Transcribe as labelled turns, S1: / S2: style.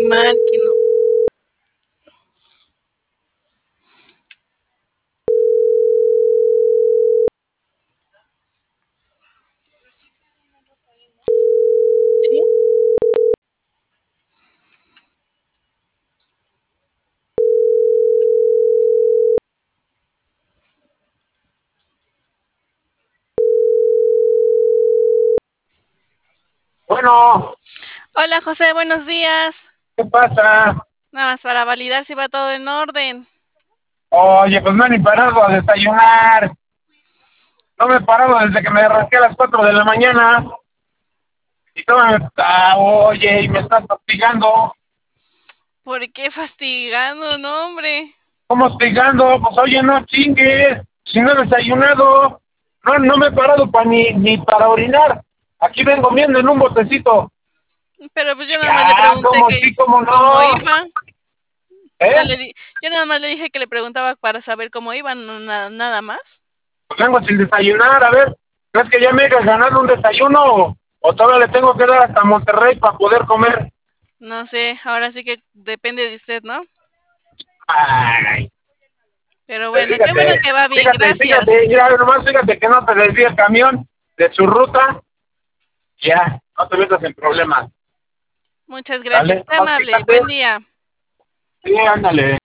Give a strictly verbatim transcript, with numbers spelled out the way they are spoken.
S1: mal que no. ¿Sí?
S2: Bueno,
S1: Hola José, buenos días.
S2: ¿qué pasa?
S1: Nada más para validar si va todo en orden.
S2: Oye, pues no he ni parado a desayunar. No me he parado desde que me rasqué a las cuatro de la mañana. Y todo me... Ah, oye, y me estás hostigando.
S1: ¿Por qué fastigando, no, hombre?
S2: ¿Cómo hostigando? Pues oye, no chingues. Si no he desayunado. No, no me he parado pa ni, ni para orinar. Aquí vengo viendo en un botecito.
S1: Pero pues yo nada más le
S2: Ya,
S1: pregunté
S2: ¿cómo
S1: que
S2: sí, cómo
S1: cómo
S2: no?
S1: iba. No
S2: ¿Eh?
S1: le di, yo nada más le dije que le preguntaba para saber cómo iba, no, nada, nada más.
S2: Pues vengo sin desayunar, a ver. ¿Crees que ya me he ganado un desayuno o, o todavía le tengo que dar hasta Monterrey para poder comer?
S1: No sé, ahora sí que depende de usted, ¿no?
S2: Ay,
S1: Pero
S2: pues
S1: bueno, qué bueno
S2: fíjate,
S1: que va bien,
S2: fíjate,
S1: gracias.
S2: fíjate, mira, nomás fíjate que no te desvíe el camión de su ruta, ya, no te metas en problemas,
S1: Muchas gracias,
S2: ¿vale?
S1: qué
S2: Nomás
S1: amable,
S2: fíjate,
S1: buen día.
S2: sí, ándale.